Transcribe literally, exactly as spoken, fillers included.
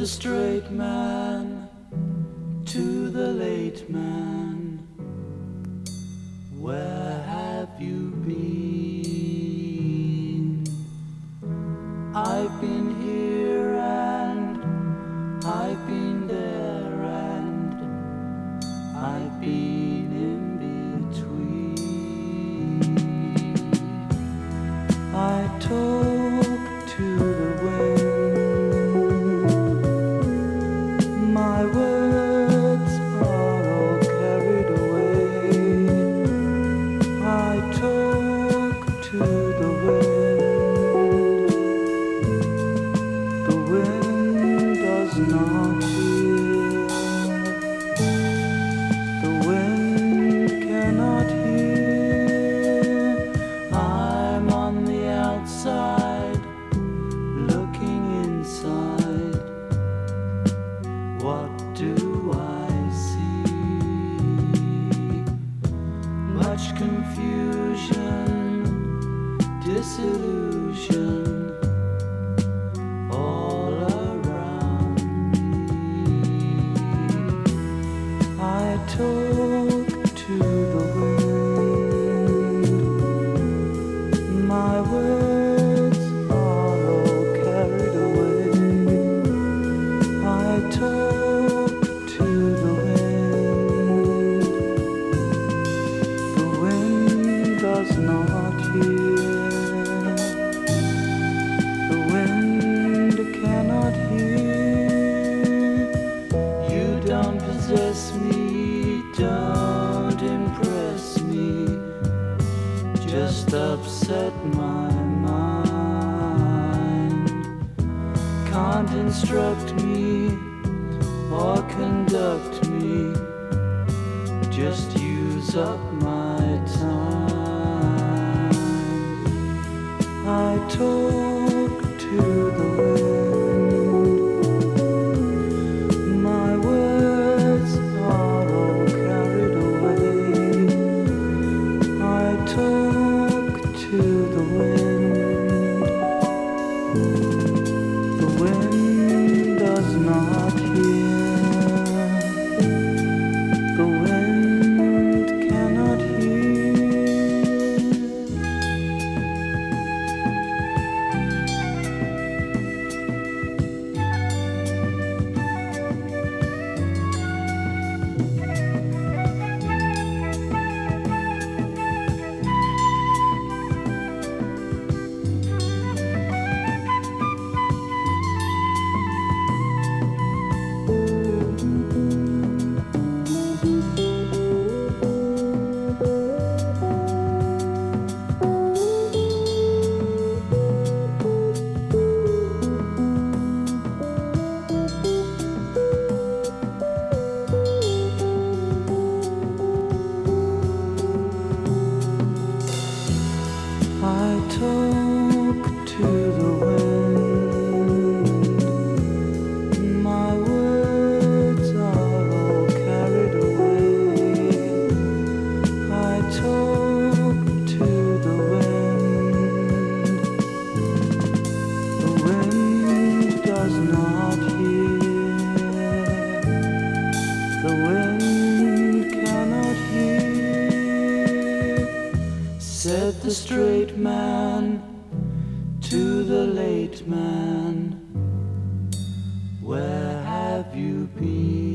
the straight man to the late man, where have you been? I've been here and I've been there and I've been in between. I talk to the wind, my words are all carried away. I talk to the wind, the wind does not hear, the wind cannot hear. I'm on the outside, looking inside. What do I see? Much confusion, disillusion, all around me. I talk to the wind, my words are all carried away. I talk to the wind, the wind does not hear, the wind cannot hear. You don't possess me, don't impress me, just upset my mind. Can't instruct me or conduct me, just use up my time. I talk to the wind, my words are all carried away. I talk to the wind, the wind does not hear, the wind cannot hear. I talk to the wind, my words are all carried away. I talk to the wind, the wind does not hear, the wind cannot hear. Said the straight man to the late man, where have you been?